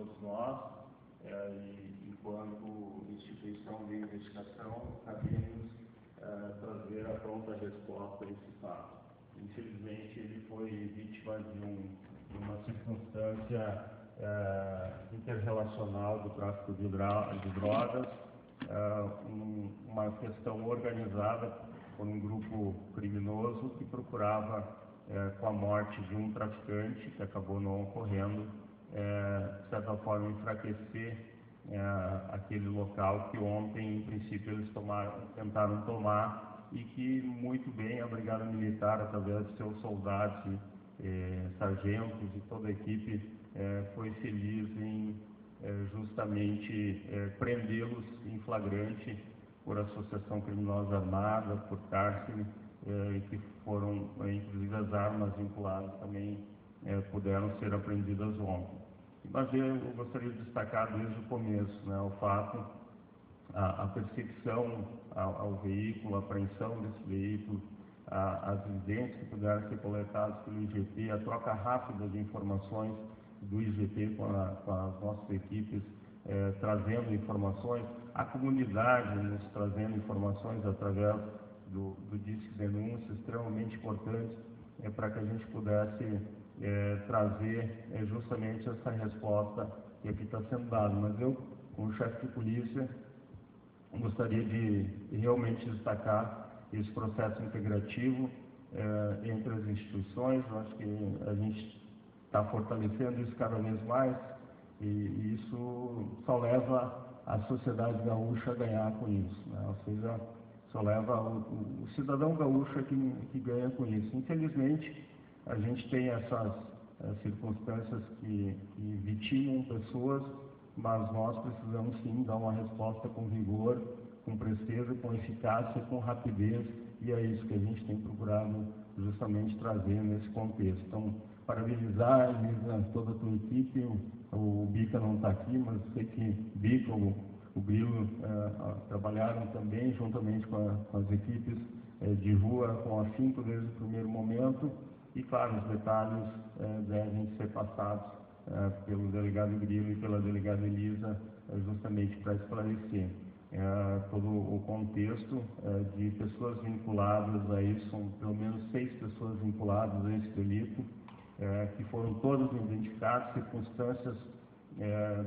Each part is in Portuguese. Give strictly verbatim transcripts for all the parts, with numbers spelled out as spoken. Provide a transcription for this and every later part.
todos nós, é, e enquanto instituição de investigação, cabia-nos é, trazer a pronta resposta a esse fato. Infelizmente, ele foi vítima de, um, de uma circunstância é, interrelacional do tráfico de, de drogas, é, um, uma questão organizada por um grupo criminoso que procurava, é, com a morte de um traficante, que acabou não ocorrendo, é, de certa forma enfraquecer é, aquele local que ontem, em princípio, eles tomaram, tentaram tomar, e que muito bem a Brigada Militar, através de seus soldados, eh, sargentos e toda a equipe, eh, foi feliz em eh, justamente eh, prendê-los em flagrante por associação criminosa armada, por cárcere, eh, e que foram, eh, inclusive as armas vinculadas também eh, puderam ser apreendidas ontem. Mas eu gostaria de destacar desde o começo, né, o fato A, a perseguição ao, ao veículo, a apreensão desse veículo, a, as evidências que puderam ser coletadas pelo I G P, a troca rápida de informações do I G P com, a, com as nossas equipes, eh, trazendo informações, a comunidade nos trazendo informações através do, do Disque Denúncia, extremamente importante, eh, para que a gente pudesse eh, trazer eh, justamente essa resposta que aqui está sendo dada. Mas eu, como chefe de polícia, gostaria de realmente destacar esse processo integrativo eh, entre as instituições. Eu acho que a gente está fortalecendo isso cada vez mais, e, e isso só leva a sociedade gaúcha a ganhar com isso, né? Ou seja, só leva o, o, o cidadão gaúcho que, que ganha com isso. Infelizmente, a gente tem essas eh, circunstâncias que, que vitimam pessoas, mas nós precisamos sim dar uma resposta com vigor, com presteza, com eficácia, com rapidez, e é isso que a gente tem procurado justamente trazer nesse contexto. Então, parabenizar, Elisa, toda a tua equipe. O, o Bica não está aqui, mas sei que Bica, o, o Grilo, eh, trabalharam também juntamente com, a, com as equipes eh, de rua, com afinco desde o primeiro momento, e claro, os detalhes eh, devem ser passados É, pelo delegado Grilo e pela delegada Elisa, é, justamente para esclarecer é, todo o contexto é, de pessoas vinculadas a isso. São pelo menos seis pessoas vinculadas a esse delito, é, que foram todas identificadas, circunstâncias é,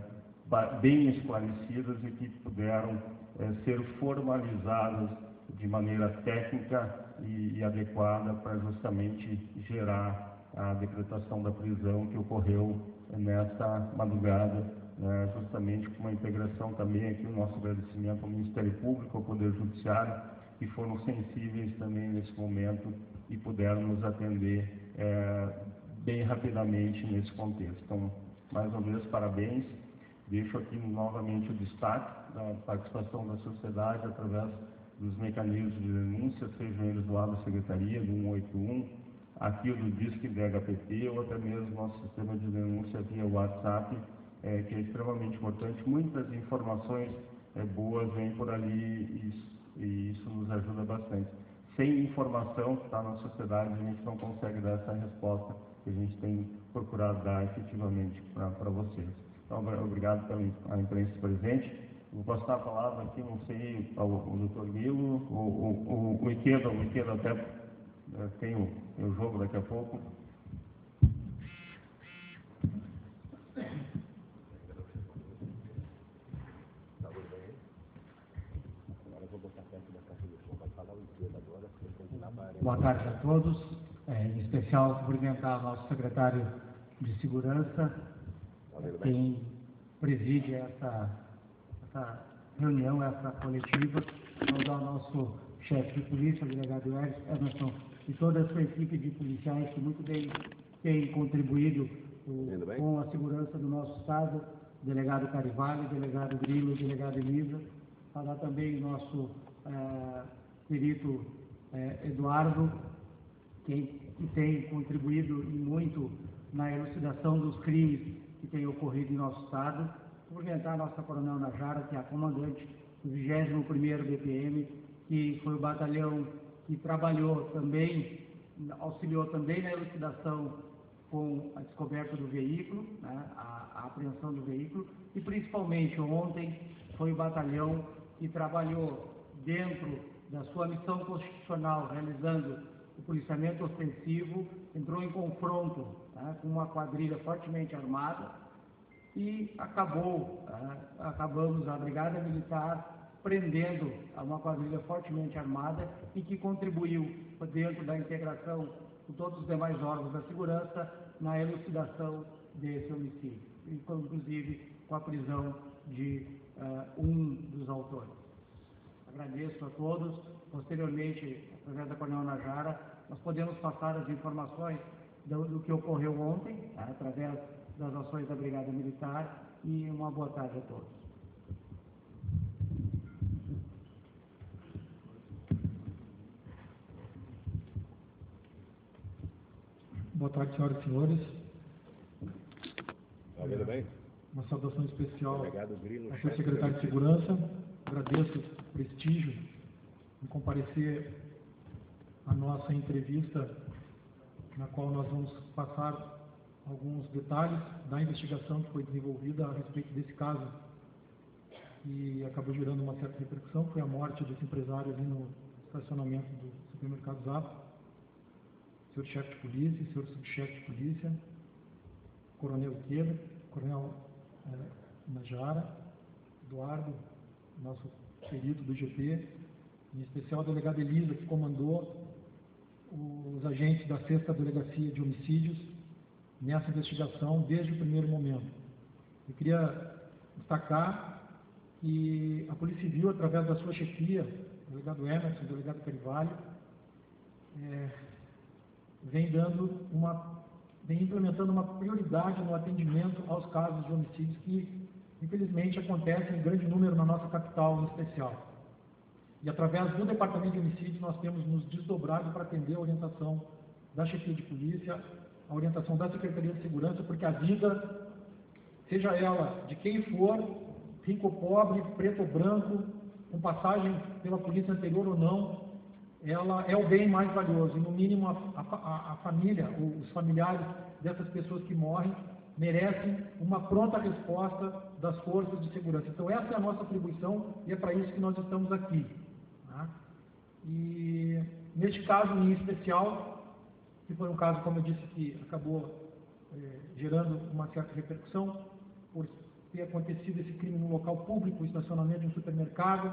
bem esclarecidas e que puderam é, ser formalizadas de maneira técnica e, e adequada para justamente gerar a decretação da prisão que ocorreu nesta madrugada, né, justamente com uma integração também aqui, o nosso agradecimento ao Ministério Público, ao Poder Judiciário, que foram sensíveis também nesse momento e puderam nos atender é, bem rapidamente nesse contexto. Então, mais uma vez, parabéns. Deixo aqui novamente o destaque da participação da sociedade através dos mecanismos de denúncia, sejam eles do lado da Secretaria, do um oito um, aqui o do Disque D H P P, ou até mesmo nosso sistema de denúncia via WhatsApp, é, que é extremamente importante. Muitas informações é, boas vêm por ali, e isso, e isso nos ajuda bastante. Sem informação que está na sociedade, a gente não consegue dar essa resposta que a gente tem procurado dar efetivamente para vocês. Então, obrigado pela imprensa presente. Vou passar a palavra aqui, não sei, ao, ao doutor Milo, o, o, o, o Ikeda, o Ikeda até tem o, tem o jogo daqui a pouco. Boa tarde a todos, é, em especial cumprimentar nosso secretário de Segurança, quem preside essa, essa reunião, essa coletiva, ao nosso chefe de polícia, o delegado Emerson, e toda a sua equipe de policiais que muito bem tem contribuído o, com a segurança do nosso Estado, delegado Carivalho, delegado Grilo, delegado Elisa, falar também o nosso é, perito é, Eduardo, que, que tem contribuído e muito na elucidação dos crimes que têm ocorrido em nosso Estado. Cumprimentar a nossa Coronel Najara, que é a comandante do vigésimo primeiro B P M, que foi o batalhão que trabalhou também, auxiliou também na elucidação com a descoberta do veículo, né, a, a apreensão do veículo, e principalmente ontem foi o batalhão que trabalhou dentro da sua missão constitucional, realizando o policiamento ostensivo, entrou em confronto, né, com uma quadrilha fortemente armada e acabou, né, acabamos a Brigada Militar prendendo uma quadrilha fortemente armada e que contribuiu dentro da integração com todos os demais órgãos da segurança na elucidação desse homicídio, inclusive com a prisão de uh, um dos autores. Agradeço a todos. Posteriormente, através da Coronel Najara, nós podemos passar as informações do, do que ocorreu ontem, tá, através das ações da Brigada Militar, e uma boa tarde a todos. Boa tarde, senhoras e senhores. Tá vendo bem? Uma saudação especial Grilo, ao seu secretário de Segurança. Agradeço o prestígio em comparecer à nossa entrevista, na qual nós vamos passar alguns detalhes da investigação que foi desenvolvida a respeito desse caso, que acabou gerando uma certa repercussão. Foi a morte desse empresário ali no estacionamento do supermercado Zap. Senhor chefe de polícia, senhor subchefe de polícia, coronel Queira, coronel é, Najara, Eduardo, nosso perito do I G P, em especial a delegada Elisa, que comandou os agentes da sexta Delegacia de Homicídios nessa investigação desde o primeiro momento. Eu queria destacar que a Polícia Civil, através da sua chefia, o delegado Emerson, o delegado Carvalho, é, vem dando uma, vem implementando uma prioridade no atendimento aos casos de homicídios que, infelizmente, acontecem em grande número na nossa capital, em especial. E, através do Departamento de Homicídios, nós temos nos desdobrado para atender a orientação da chefia de polícia, a orientação da Secretaria de Segurança, porque a vida, seja ela de quem for, rico ou pobre, preto ou branco, com passagem pela polícia anterior ou não, ela é o bem mais valioso, e no mínimo a, a, a família, os familiares dessas pessoas que morrem, merecem uma pronta resposta das forças de segurança. Então essa é a nossa atribuição e é para isso que nós estamos aqui. Tá? E neste caso em especial, que foi um caso, como eu disse, que acabou é, gerando uma certa repercussão, por ter acontecido esse crime no local público, o estacionamento de um supermercado,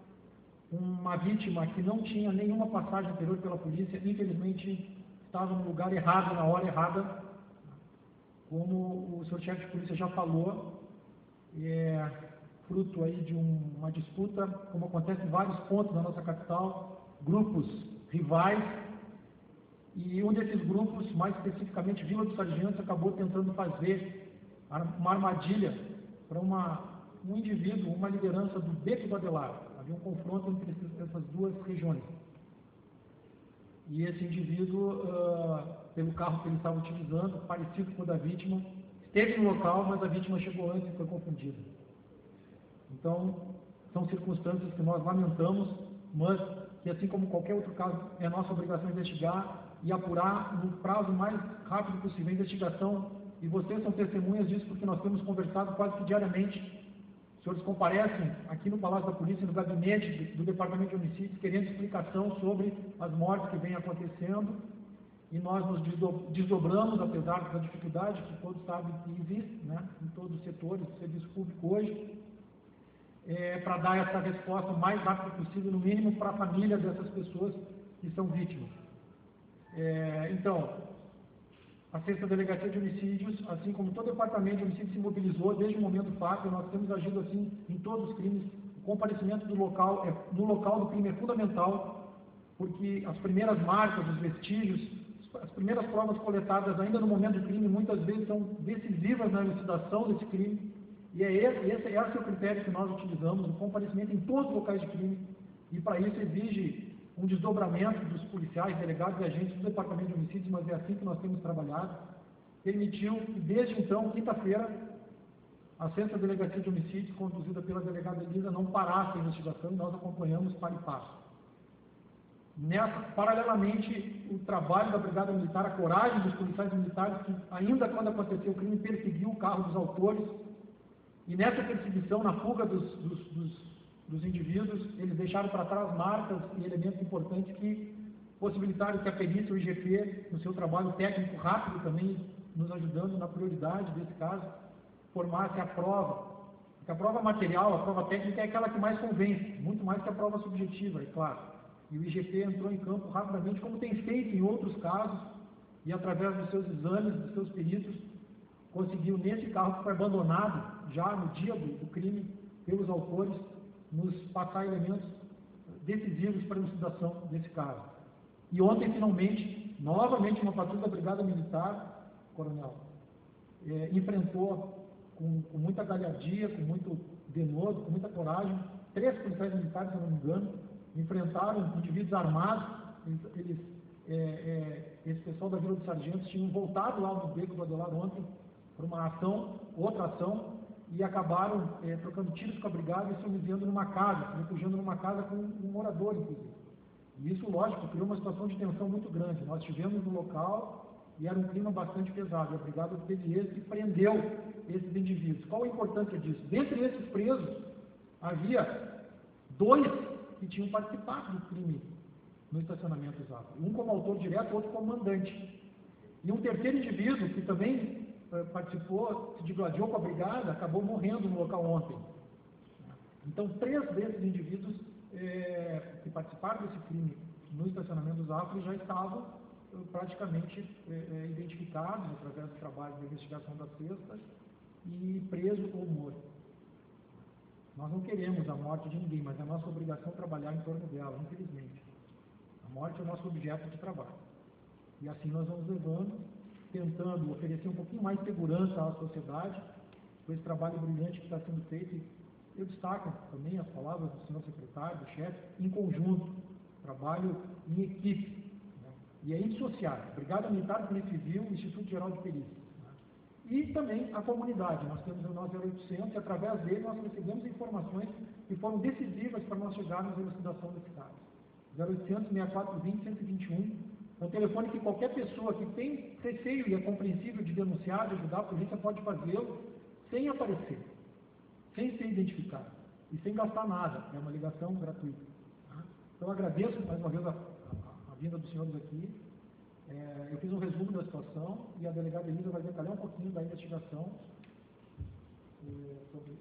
uma vítima que não tinha nenhuma passagem anterior pela polícia, infelizmente estava no lugar errado, na hora errada, como o senhor chefe de polícia já falou, é fruto aí de um, uma disputa, como acontece em vários pontos da nossa capital, grupos rivais, e um desses grupos, mais especificamente Vila dos Sargentos, acabou tentando fazer uma armadilha para uma, um indivíduo, uma liderança do Beco do Adelar. Havia um confronto entre essas duas regiões. E esse indivíduo, uh, pelo carro que ele estava utilizando, parecido com o da vítima, esteve no local, mas a vítima chegou antes e foi confundida. Então, são circunstâncias que nós lamentamos, mas que, assim como qualquer outro caso, é nossa obrigação investigar e apurar no prazo mais rápido possível a investigação. E vocês são testemunhas disso, porque nós temos conversado quase que diariamente. Os senhores comparecem aqui no Palácio da Polícia, no gabinete do Departamento de Homicídios, querendo explicação sobre as mortes que vêm acontecendo, e nós nos desdobramos, apesar da dificuldade que todos sabem que existe, né, em todos os setores do serviço público hoje, é, para dar essa resposta o mais rápido possível, no mínimo para a família dessas pessoas que são vítimas. É, então, a sexta Delegacia de Homicídios, assim como todo o Departamento de Homicídios, se mobilizou desde o momento do fato, e nós temos agido assim em todos os crimes. O comparecimento do local, é, no local do crime é fundamental, porque as primeiras marcas, os vestígios, as primeiras provas coletadas ainda no momento do crime, muitas vezes são decisivas na elucidação desse crime, e é esse, esse, esse é o critério que nós utilizamos, o comparecimento em todos os locais de crime, e para isso exige um desdobramento dos policiais, delegados e agentes do Departamento de Homicídios, mas é assim que nós temos trabalhado. Permitiu que, desde então, quinta-feira, a sexta Delegacia de Homicídios, conduzida pela delegada Elisa, não parasse a investigação, e nós acompanhamos para e passo. Nessa, paralelamente, o trabalho da Brigada Militar, a coragem dos policiais militares que, ainda quando aconteceu o crime, perseguiu o carro dos autores. E nessa perseguição, na fuga dos, dos, dos, dos indivíduos, eles deixaram para trás marcas e elementos importantes que possibilitaram que a perícia, o I G P, no seu trabalho técnico rápido também, nos ajudando na prioridade desse caso, formasse a prova. Porque a prova material, a prova técnica é aquela que mais convence, muito mais que a prova subjetiva, é claro. E o I G P entrou em campo rapidamente, como tem feito em outros casos, e através dos seus exames, dos seus peritos, conseguiu, nesse carro que foi abandonado, já no dia do, do crime, pelos autores, nos passar elementos decisivos para a elucidação desse caso. E ontem, finalmente, novamente, uma patrulha da Brigada Militar, coronel, é, enfrentou com, com muita galhardia, com muito denodo, com muita coragem, três policiais militares, se eu não me engano, enfrentaram indivíduos armados. Eles, eles, é, é, esse pessoal da Vila dos Sargentos tinham voltado lá no Beco do Adelar ontem para uma ação, outra ação, e acabaram é, trocando tiros com a brigada e se humilhando numa casa, se refugiando numa casa com um morador, inclusive. E isso, lógico, criou uma situação de tensão muito grande. Nós estivemos no local e era um clima bastante pesado. E a brigada teve êxito e prendeu esses indivíduos. Qual a importância disso? Dentre esses presos, havia dois que tinham participado do crime no estacionamento Zafra. Um como autor direto, outro como mandante. E um terceiro indivíduo, que também eh, participou, se digladiou com a brigada, acabou morrendo no local ontem. Então, três desses indivíduos eh, que participaram desse crime no estacionamento Zafra já estavam eh, praticamente eh, identificados através do trabalho de investigação da sexta e preso ou morto. Nós não queremos a morte de ninguém, mas é nossa obrigação trabalhar em torno dela, infelizmente. A morte é o nosso objeto de trabalho. E assim nós vamos levando, tentando oferecer um pouquinho mais de segurança à sociedade, com esse trabalho brilhante que está sendo feito. Eu destaco também as palavras do senhor secretário, do chefe, em conjunto, trabalho em equipe. Né? E é indissociável. Brigada Militar, Polícia Civil, Instituto Geral de Perícia. E também a comunidade. Nós temos o nosso zero oitocentos e através dele nós recebemos informações que foram decisivas para nós chegarmos à elucidação desse caso. zero oitocentos, sessenta e quatro vinte, cento e vinte e um é um telefone que qualquer pessoa que tem receio e é compreensível de denunciar, de ajudar a polícia, pode fazê-lo sem aparecer, sem ser identificado e sem gastar nada. É uma ligação gratuita. Tá? Então agradeço mais uma vez a, a, a vinda dos senhores aqui. É, eu fiz um resumo da situação e a delegada Elisa vai detalhar um pouquinho da investigação é, sobre...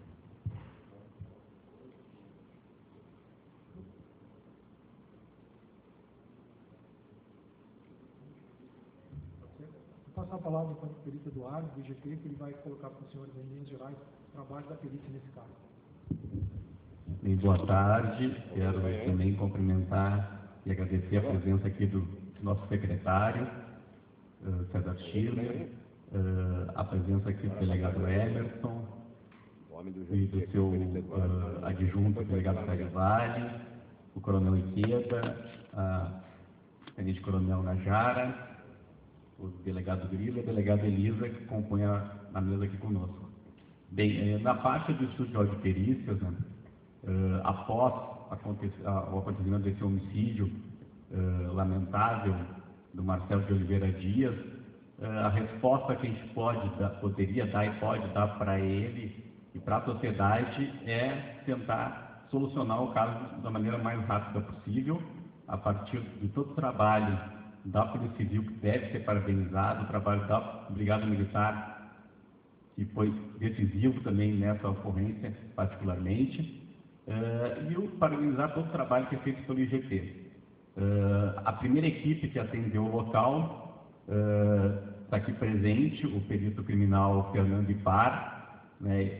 Vou passar a palavra para o perito Eduardo, do I G P, que ele vai colocar para os senhores em linhas gerais o trabalho da perícia nesse caso. Bem, boa tarde. Quero também cumprimentar e agradecer a presença aqui do nosso secretário, uh, César Schiller, uh, a presença aqui do delegado Emerson e do seu uh, adjunto, o delegado Sérgio Vale, o coronel Iqueda, a tenente coronel Najara, o delegado Grilo e a delegada Elisa, que compõem a, a mesa aqui conosco. Bem, eh, na parte do Instituto Geral de Perícias, né, uh, após aconte a, o acontecimento desse homicídio Uh, lamentável do Marcelo de Oliveira Dias, uh, a resposta que a gente pode dar, poderia dar e pode dar para ele e para a sociedade é tentar solucionar o caso da maneira mais rápida possível, a partir de todo o trabalho da Polícia Civil, que deve ser parabenizado, o trabalho da Brigada Militar, que foi decisivo também nessa ocorrência particularmente, uh, e o parabenizar todo o trabalho que é feito pelo I G P. Uh, a primeira equipe que atendeu o local está uh, aqui presente, o perito criminal Fernando Ipar, né,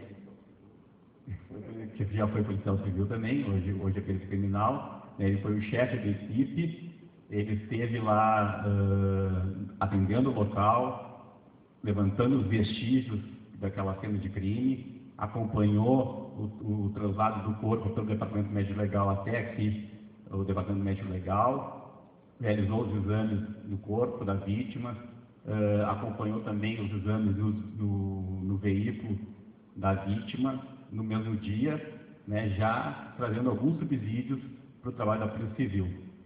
que já foi policial civil também, hoje, hoje é perito criminal, né, ele foi o chefe da equipe, ele esteve lá uh, atendendo o local, levantando os vestígios daquela cena de crime, acompanhou o, o traslado do corpo pelo Departamento Médico Legal até aqui, o Departamento Médico Legal, realizou os exames do corpo da vítima, uh, acompanhou também os exames no, no, no veículo da vítima no mesmo dia, né, já trazendo alguns subsídios para o trabalho da Polícia Civil.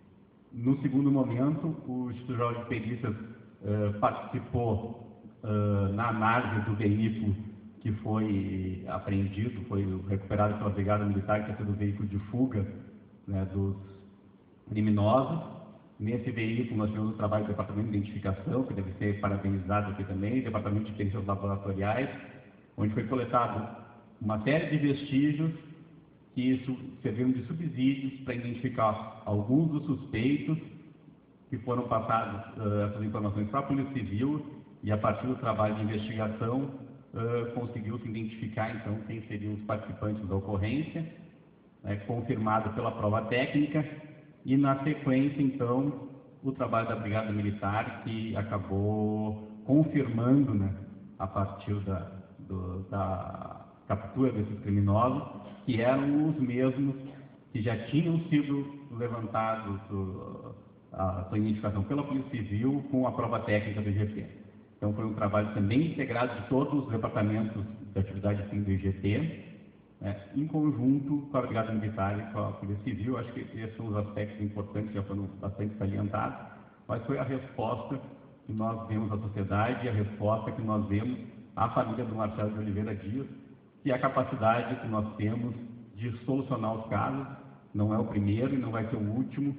No segundo momento, o Instituto Geral de Perícias uh, participou uh, na análise do veículo que foi apreendido, foi recuperado pela Brigada Militar, que é do veículo de fuga, né, dos criminosos. Nesse veículo nós tivemos o trabalho do Departamento de Identificação, que deve ser parabenizado aqui também, Departamento de Perícias Laboratoriais, onde foi coletado uma série de vestígios que isso serviram de subsídios para identificar alguns dos suspeitos que foram passados uh, essas informações para a Polícia Civil, e a partir do trabalho de investigação uh, conseguiu-se identificar então quem seriam os participantes da ocorrência, né, confirmado pela prova técnica, e na sequência então o trabalho da Brigada Militar, que acabou confirmando, né, a partir da, do, da captura desses criminosos, que eram os mesmos que já tinham sido levantados uh, a sua identificação pela Polícia Civil com a prova técnica do I G P. Então foi um trabalho também integrado de todos os departamentos de atividade fim do I G P, né, em conjunto com a Brigada Militar e com a Polícia Civil. Acho que esses são os aspectos importantes, já foram bastante salientados, mas foi a resposta que nós demos à sociedade e a resposta que nós demos à família do Marcelo de Oliveira Dias, que é a capacidade que nós temos de solucionar os casos. Não é o primeiro e não vai ser o último,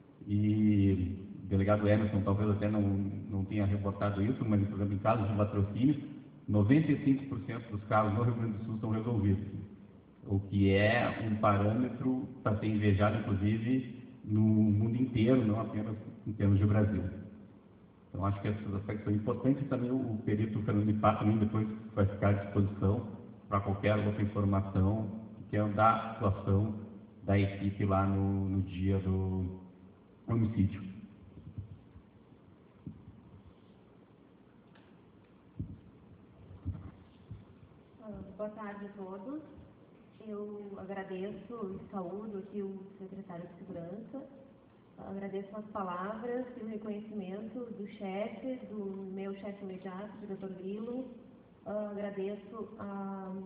e o delegado Emerson talvez até não, não tenha reportado isso, mas, por exemplo, em casos de latrocínio, noventa e cinco por cento dos casos no Rio Grande do Sul são resolvidos, o que é um parâmetro para ser invejado, inclusive, no mundo inteiro, não apenas em termos de Brasil. Então, acho que esses aspectos são importantes, e também o perito Fernando Ipá também depois vai ficar à disposição para qualquer outra informação que queiram dar a situação da equipe lá no, no dia do homicídio. Boa tarde a todos. Eu agradeço e saúdo aqui o secretário de Segurança. Agradeço as palavras e o reconhecimento do chefe, do meu chefe imediato, o diretor Grilo. Agradeço a,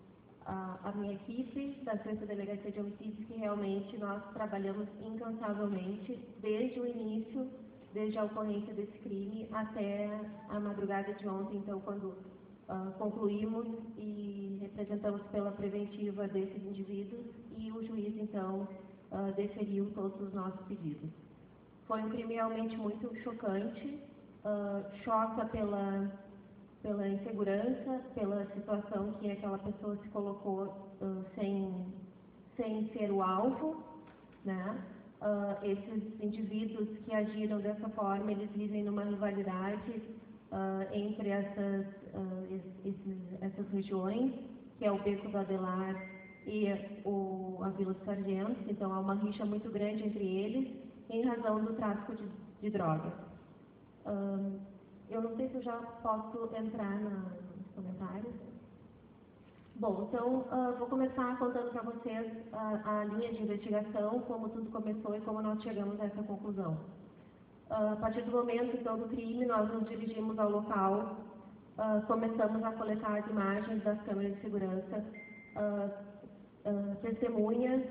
a, a minha equipe da sexta Delegacia de Homicídios, que realmente nós trabalhamos incansavelmente desde o início, desde a ocorrência desse crime até a madrugada de ontem, então, quando uh, concluímos e representamos pela preventiva desses indivíduos, e o juiz, então, uh, deferiu todos os nossos pedidos. Foi um crime realmente muito chocante, uh, choca pela... pela insegurança, pela situação que aquela pessoa se colocou uh, sem, sem ser o alvo, né? Uh, esses indivíduos que agiram dessa forma, eles vivem numa rivalidade uh, entre essas, uh, esses, essas regiões, que é o Beco do Adelar e o, a Vila dos Sargentos. Então há uma rixa muito grande entre eles em razão do tráfico de, de drogas. Uh, Eu não sei se eu já posso entrar na, nos comentários. Bom, então uh, vou começar contando para vocês uh, a linha de investigação, como tudo começou e como nós chegamos a essa conclusão. Uh, a partir do momento, então, do crime, nós nos dirigimos ao local, uh, começamos a coletar as imagens das câmeras de segurança, uh, uh, testemunhas,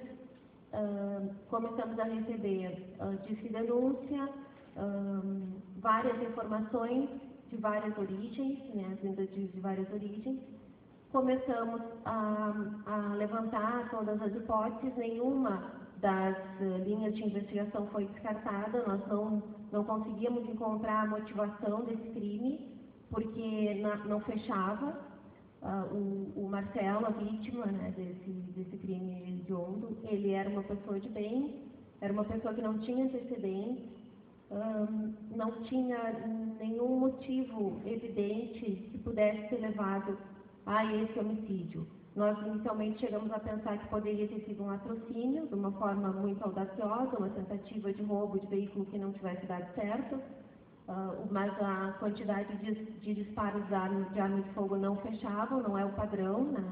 uh, começamos a receber uh, disque denúncia, Um, várias informações de várias origens, né, vindas de, de várias origens. Começamos a, a levantar todas as hipóteses, nenhuma das uh, linhas de investigação foi descartada, nós não, não conseguíamos encontrar a motivação desse crime, porque na, não fechava. Uh, o, o Marcelo, a vítima, né, desse, desse crime hediondo, ele era uma pessoa de bem, era uma pessoa que não tinha antecedentes, Um, não tinha nenhum motivo evidente que pudesse ter levado a esse homicídio. Nós inicialmente chegamos a pensar que poderia ter sido um latrocínio, de uma forma muito audaciosa, uma tentativa de roubo de veículo que não tivesse dado certo, uh, mas a quantidade de, de disparos de arma, de arma de fogo não fechava, não é o padrão, né?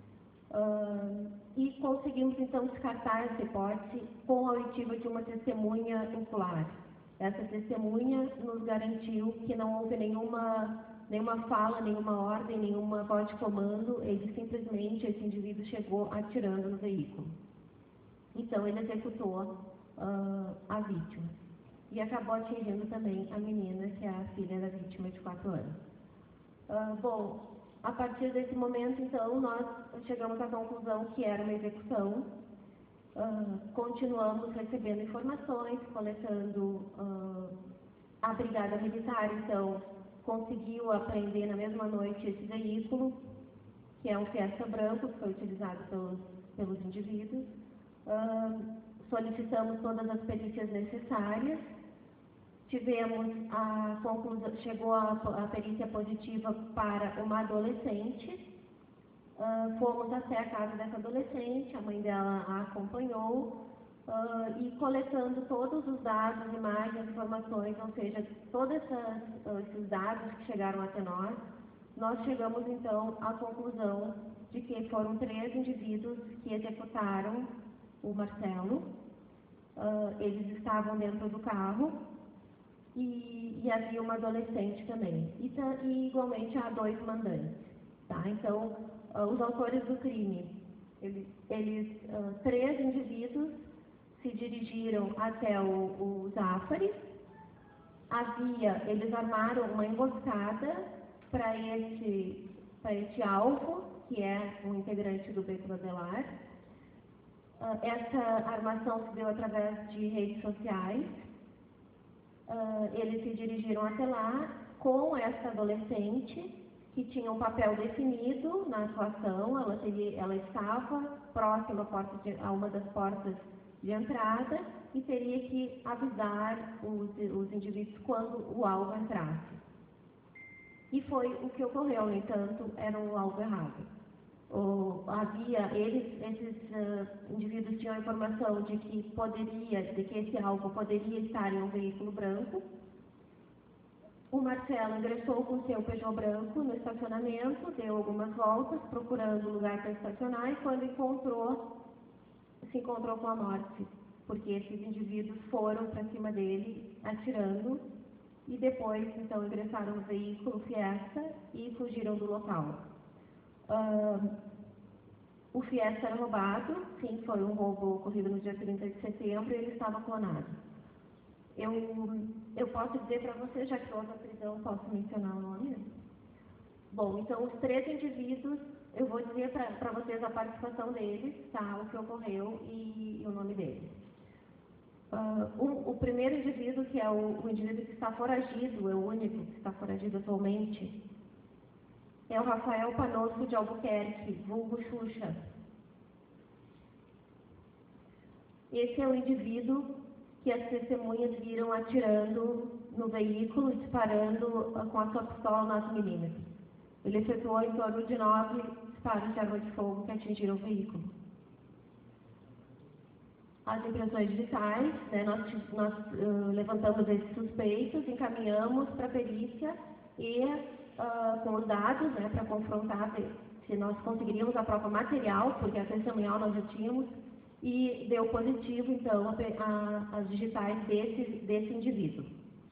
Uh, e conseguimos então descartar essa hipótese com a oitiva de uma testemunha ocular. Essa testemunha nos garantiu que não houve nenhuma, nenhuma fala, nenhuma ordem, nenhuma voz de comando, ele simplesmente, esse indivíduo chegou atirando no veículo. Então ele executou uh, a vítima. e acabou atingindo também a menina, que é a filha da vítima de quatro anos. Uh, bom, a partir desse momento, então, nós chegamos à conclusão que era uma execução. Uh, continuamos recebendo informações, coletando. Uh, a Brigada Militar, então, conseguiu apreender na mesma noite esse veículo, que é um Fiesta branco, que foi utilizado pelos, pelos indivíduos. Uh, solicitamos todas as perícias necessárias. Tivemos a conclusão, chegou a, a perícia positiva para uma adolescente. Uh, fomos até a casa dessa adolescente, a mãe dela a acompanhou, uh, e coletando todos os dados, imagens, informações, ou seja, todos essas, uh, esses dados que chegaram até nós, nós chegamos então à conclusão de que foram três indivíduos que executaram o Marcelo. Uh, eles estavam dentro do carro e, e havia uma adolescente também, e, e igualmente há dois mandantes. Tá? Então, uh, os autores do crime, eles, eles uh, três indivíduos se dirigiram até o, o Zafari. Havia, eles armaram uma emboscada para este, para este alvo, que é um integrante do Beco Badelar. Uh, essa armação se deu através de redes sociais. Uh, eles se dirigiram até lá com essa adolescente, que tinha um papel definido na atuação. Ela, teria, ela estava próxima à porta de, a uma das portas de entrada e teria que avisar os, os indivíduos quando o alvo entrasse. E foi o que ocorreu, no entanto, era o alvo errado. O, havia, eles, esses uh, indivíduos tinham a informação de que poderia, de que esse alvo poderia estar em um veículo branco. O Marcelo ingressou com seu Peugeot branco no estacionamento, deu algumas voltas procurando lugar para estacionar e quando encontrou, se encontrou com a morte, porque esses indivíduos foram para cima dele atirando e depois então ingressaram no veículo Fiesta e fugiram do local. Uh, o Fiesta era roubado, sim, foi um roubo ocorrido no dia trinta de setembro e ele estava clonado. Eu, eu posso dizer para você, já que houve a prisão, posso mencionar o nome? Bom, então os três indivíduos, eu vou dizer para vocês a participação deles, tá, o que ocorreu e, e o nome deles. Uh, o, o primeiro indivíduo, que é o, o indivíduo que está foragido, é o único que está foragido atualmente, é o Rafael Panosso de Albuquerque, vulgo Xuxa. Esse é o indivíduo que as testemunhas viram atirando no veículo, disparando uh, com a sua pistola nove milímetros. Ele efetuou em torno de nove disparos de arma de fogo que atingiram o veículo. As impressões digitais, né, nós, nós uh, levantamos esses suspeitos, encaminhamos para a perícia e uh, com os dados, né, para confrontar se nós conseguiríamos a prova material, porque a testemunhal nós já tínhamos, e deu positivo, então, a, a, as digitais desse, desse indivíduo.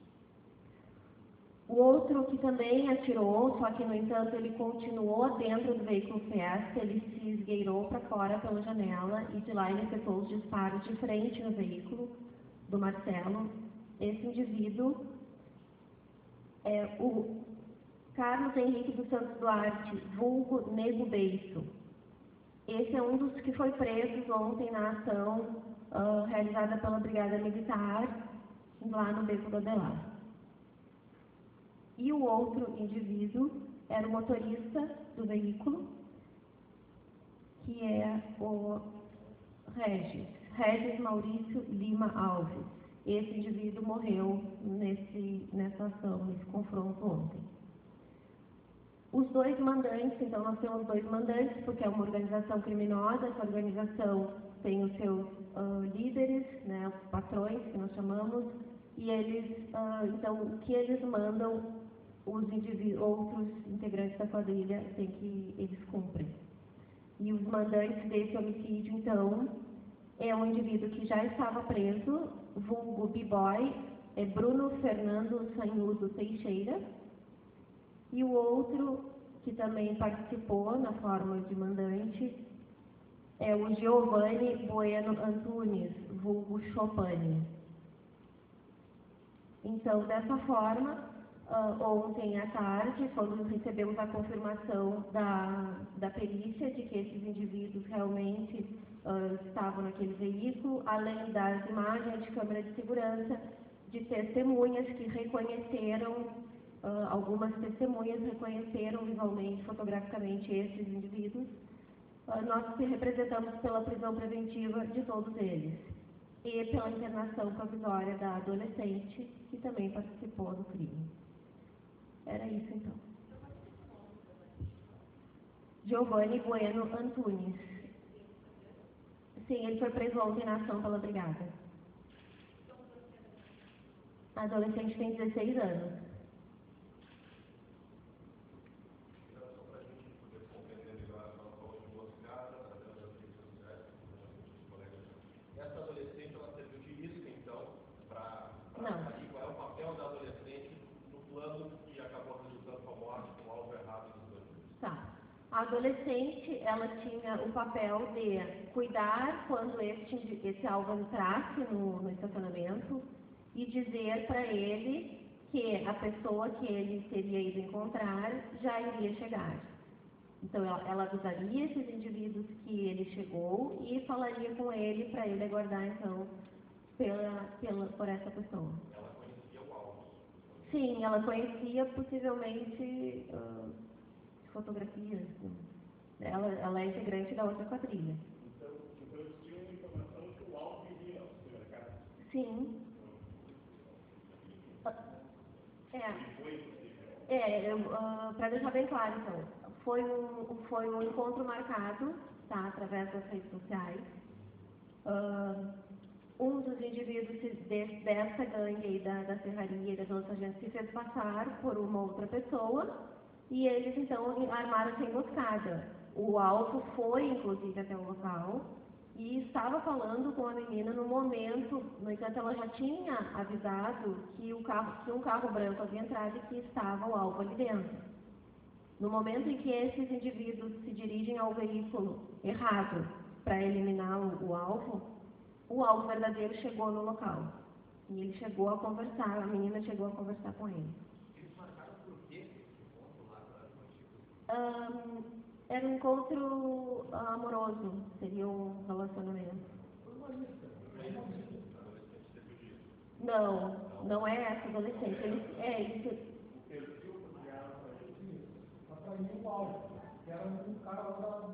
O outro que também atirou, só que, no entanto, ele continuou dentro do veículo Fiesta, ele se esgueirou para fora pela janela e de lá ele efetuou os disparos de frente no veículo do Marcelo. Esse indivíduo é o Carlos Henrique dos Santos Duarte, vulgo Nego Beiço. Esse é um dos que foi preso ontem na ação uh, realizada pela Brigada Militar, lá no Beco do Adelar. E o outro indivíduo era o motorista do veículo, que é o Regis, Regis Maurício Lima Alves. Esse indivíduo morreu nesse, nessa ação, nesse confronto ontem. Os dois mandantes, então nós temos dois mandantes, porque é uma organização criminosa, essa organização tem os seus uh, líderes, né, os patrões, que nós chamamos, e eles, uh, então, o que eles mandam, os outros integrantes da quadrilha têm que, eles cumprem. E os mandantes desse homicídio, então, é um indivíduo que já estava preso, vulgo B-Boy, é Bruno Fernando Sanhudo Teixeira, e o outro, que também participou na forma de mandante, é o Giovanni Bueno Antunes, vulgo Chopani. Então, dessa forma, uh, ontem à tarde, quando recebemos a confirmação da, da perícia de que esses indivíduos realmente uh, estavam naquele veículo, além das imagens de câmera de segurança, de testemunhas que reconheceram, uh, algumas testemunhas reconheceram visualmente, fotograficamente esses indivíduos, uh, nós se representamos pela prisão preventiva de todos eles e pela internação provisória da adolescente, que também participou do crime. Era isso, então. Giovanni Bueno Antunes. Sim, ele foi preso ontem na ação pela brigada. A adolescente tem dezesseis anos. Essa adolescente, ela serviu de isca, então, para saber qual é o papel da adolescente no plano que acabou resultando com a morte, com o alvo errado dos bandidos. Tá. A adolescente, ela tinha o papel de cuidar quando este, esse alvo entrasse no, no estacionamento e dizer para ele que a pessoa que ele teria ido encontrar já iria chegar. Então, ela, ela avisaria esses indivíduos que ele chegou e falaria com ele para ele aguardar, então, pela, pela, por essa pessoa. Ela conhecia o alvo? Sim, ela conhecia possivelmente uh, fotografias. Ela, ela é integrante da outra quadrilha. Então, então tinha uma informação que o alvo iria ao supermercado? Sim. É, é uh, para deixar bem claro, então, foi um, foi um encontro marcado, tá, através das redes sociais. Uh, um dos indivíduos de, dessa gangue aí da, da serraria e das outras agentes se fez passar por uma outra pessoa e eles, então, armaram-se emboscada. O alvo foi, inclusive, até o local e estava falando com a menina no momento, no entanto, ela já tinha avisado que, o carro, que um carro branco havia entrado e que estava o alvo ali dentro. No momento em que esses indivíduos se dirigem ao veículo errado para eliminar o, o alvo, o alvo verdadeiro chegou no local. E ele chegou a conversar, a menina chegou a conversar com ele. Eles marcaram por quê esse encontro lá? Um, era um encontro amoroso, seria um relacionamento. Não, não é essa adolescente. Ele, é, ele, o alvo, que era um cara lá da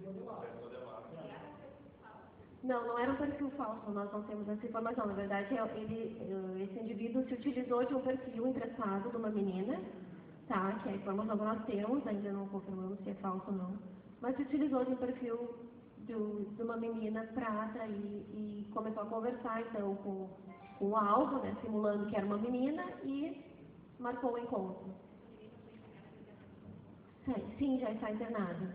Não, não era um perfil falso, nós não temos essa informação. Na verdade, ele, esse indivíduo se utilizou de um perfil emprestado de uma menina, tá? Que é a informação que nós temos, ainda não confirmamos se é falso ou não, mas se utilizou de um perfil de, de uma menina para atrair e começou a conversar, então, com, com o alvo, né? Simulando que era uma menina e marcou o encontro. Sim, já está internado.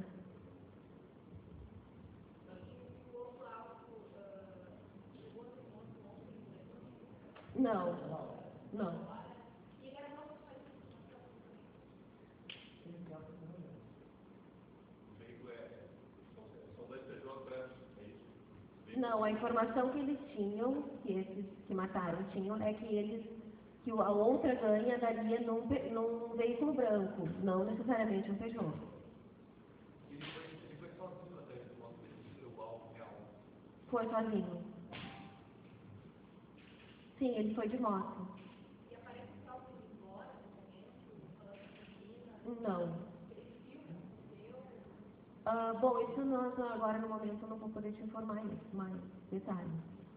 Não, não. Não, a informação que eles tinham, que esses que mataram tinham, é que eles, que a outra ganha daria num, num veículo branco, não necessariamente um Peugeot. Ele foi, ele foi sozinho até esse ponto, ele disse o alvo real. Foi sozinho. Sim, ele foi de moto. E aparece que algo embora no momento? Não. Uh, bom, isso nós agora no momento não vou poder te informar isso, mais detalhes.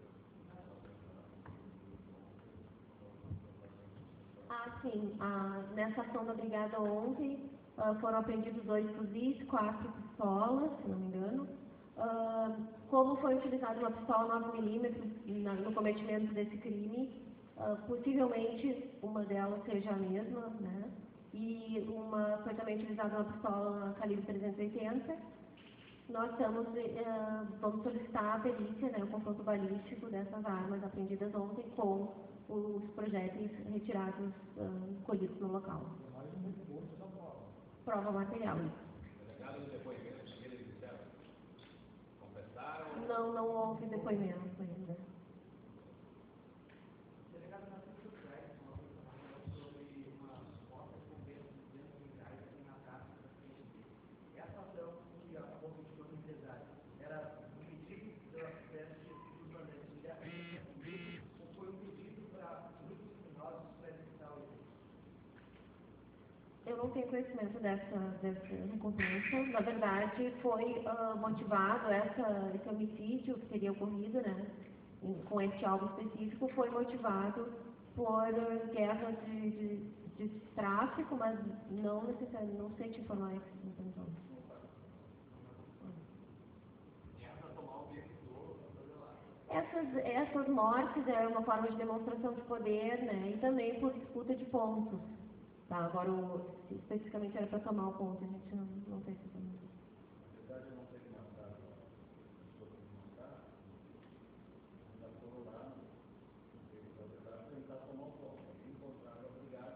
Ah, sim, ah, nessa ação da brigada ontem uh, foram apreendidos dois fuzis, quatro pistolas, se não me engano. Uh, como foi utilizada uma pistola nove milímetros no cometimento desse crime, uh, possivelmente uma delas seja a mesma, né? E uma, foi também utilizada uma pistola calibre trezentos e oitenta. Nós estamos, uh, vamos solicitar a perícia, né, o confronto balístico dessas armas apreendidas ontem com os projéteis retirados, uh, colhidos no local. Prova material. Não, não houve depoimento ainda. não tenho conhecimento dessa, dessa recompensa. Na verdade, foi uh, motivado, essa, esse homicídio que teria ocorrido, né, com este alvo específico, foi motivado por uh, guerra de, de, de tráfico, mas não necessariamente, não sei te informar isso. Então. Essas, essas mortes é uma forma de demonstração de poder, né, e também por disputa de pontos. Tá, agora, o, especificamente era para tomar o ponto, a gente não, não tem esse problema. Na verdade, não tem que matar, já foram lá, para tentar tomar o ponto, encontrar a brigada.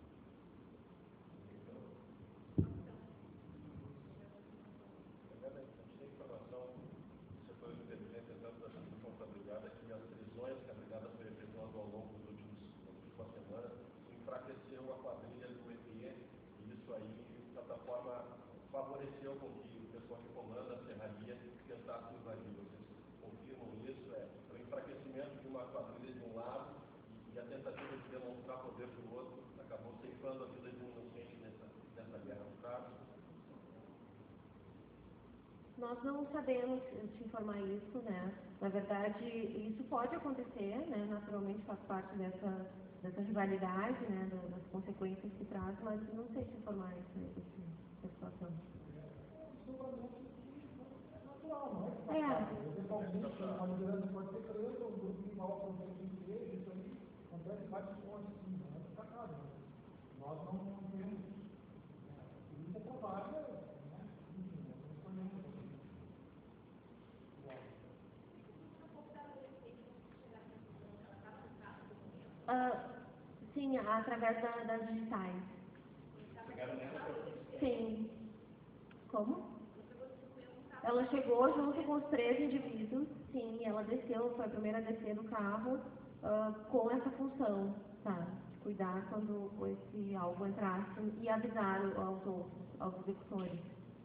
A informação, você foi inteligente, tanto da discussão da brigada, que as prisões que a brigada foi efetuando ao longo dos últimos, das últimas semanas enfraqueceu a quadrilha do E P E, e isso aí, de certa forma, favoreceu com que o pessoal que comanda a serraria tentasse invadir. Vocês confirmam isso? É o enfraquecimento de uma quadrilha de um lado e a tentativa de demonstrar poder do outro acabou ceifando a vida de um inocente nessa, nessa guerra do caso. Nós não sabemos te informar isso, né? Na verdade, isso pode acontecer, né? Naturalmente faz parte dessa, dessa rivalidade, né? Das consequências que traz, mas não sei te informar isso, essa situação. É. Eventualmente, uma liderança pode ser presa, um grupo rival pode ser preso, isso aí acontece em vários pontos, sim, não é destacado. Nós não temos isso é provável, né? Enfim, nós não escolhemos. Uh, sim, através da, das digitais. Sim. Como? Ela chegou junto com os três indivíduos, sim, ela desceu, foi a primeira a descer do carro uh, com essa função, tá? De cuidar quando esse alvo entrasse e avisar aos outros, aos executores.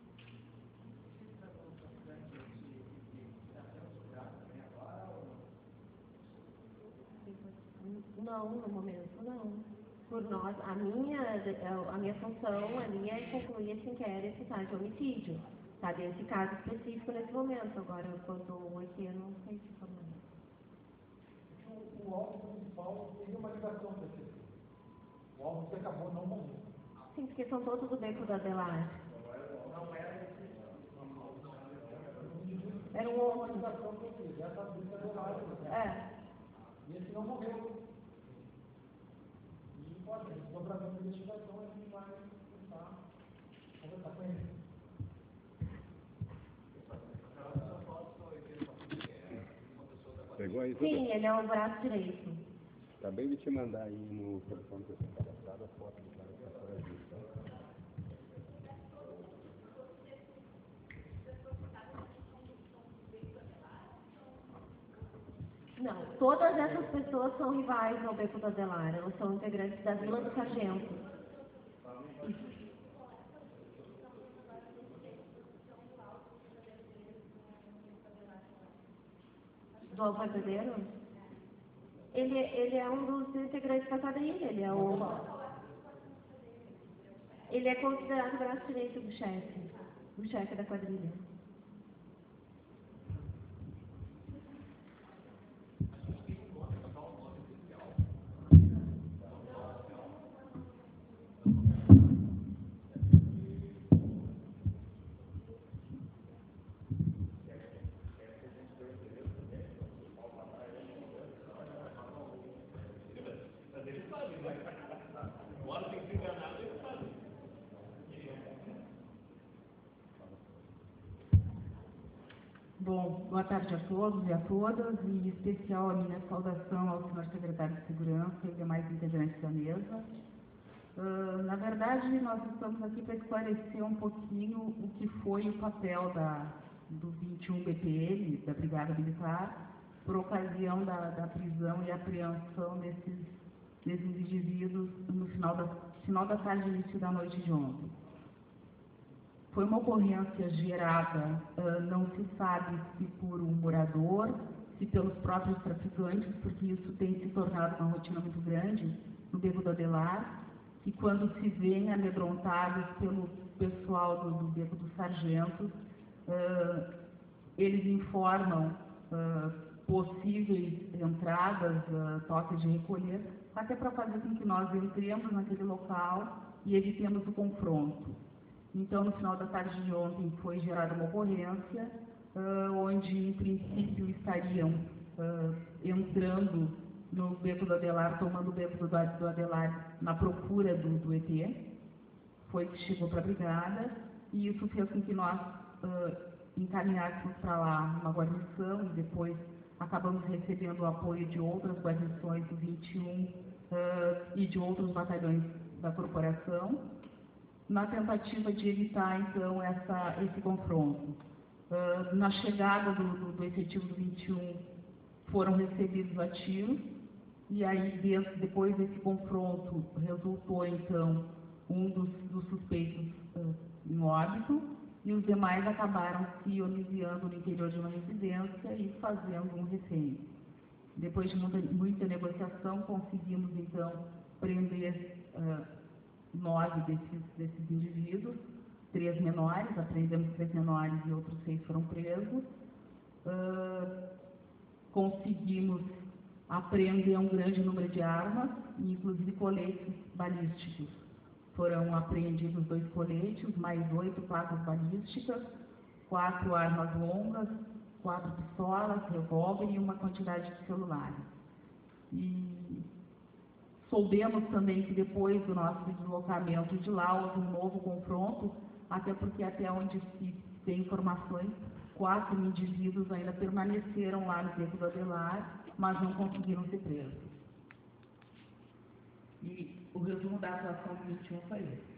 Não, no momento não. Por nós, a minha, a minha função ali é concluir esse inquérito, tá, de homicídio, tá, desse caso específico nesse momento. Agora, quanto ao aqui, eu não sei se for mais. O, o alvo principal teria uma ligação com esse. O alvo que acabou não morrendo. Sim, porque são todos do beco da Adelar. Não era esse. Era um outro. Uma ligação com esse, já está dentro da Adelar. É. E esse não morreu. E pode, esse dobramento de investigação a gente vai tentar conversar com ele. Pegou aí tudo? Sim, ele é o braço direito. Acabei de te mandar aí no telefone que eu tenho cadastrado a foto do cara que está fora disso. Não, todas essas pessoas são rivais ao Beco da Adelar, elas são integrantes da Vila do Sargento. Isso. Do Alvo Verdadeiro? Ele, ele é um dos integrantes da quadrilha, ele é o... Ele é considerado o braço direito do chefe, do chefe da quadrilha. Bom, boa tarde a todos e a todas, e em especial a minha saudação ao senhor secretário de Segurança e demais integrantes da mesa. Uh, na verdade, nós estamos aqui para esclarecer um pouquinho o que foi o papel da, do vinte e um B P M, da Brigada Militar, por ocasião da, da prisão e apreensão desses, desses indivíduos no final da, final da tarde e início da noite de ontem. Foi uma ocorrência gerada, uh, não se sabe se por um morador, se pelos próprios traficantes, porque isso tem se tornado uma rotina muito grande no Beco da Adelar. que quando se veem amedrontados pelo pessoal do, do Beco dos Sargentos, uh, eles informam uh, possíveis entradas, uh, toques de recolher, até para fazer com que nós entremos naquele local e evitemos o confronto. Então, no final da tarde de ontem, foi gerada uma ocorrência, uh, onde, em princípio, estariam uh, entrando no Beco do Adelar, tomando o Beco do, do Adelar na procura do, do E T. Foi que chegou para a brigada, e isso fez com que nós uh, encaminhássemos para lá uma guarnição, e depois acabamos recebendo o apoio de outras guarnições do vinte e um uh, e de outros batalhões da corporação, na tentativa de evitar, então, essa, esse confronto. Uh, na chegada do, do, do efetivo do vinte e um, foram recebidos a tiro, e aí, dentro, depois desse confronto, resultou, então, um dos, dos suspeitos uh, em óbito, e os demais acabaram se ionizando no interior de uma residência e fazendo um refém. Depois de muita, muita negociação, conseguimos, então, prender uh, nove desses, desses indivíduos, três menores, apreendemos três menores e outros seis foram presos. Uh, conseguimos apreender um grande número de armas, inclusive coletes balísticos. Foram apreendidos dois coletes, mais oito placas balísticas, quatro armas longas, quatro pistolas, revólver e uma quantidade de celulares. E soubemos também que depois do nosso deslocamento de lá houve um novo confronto, até porque até onde se tem informações, quatro indivíduos ainda permaneceram lá no Beco do Adelar, mas não conseguiram ser presos. E o resumo da atuação do vinte e um foi esse.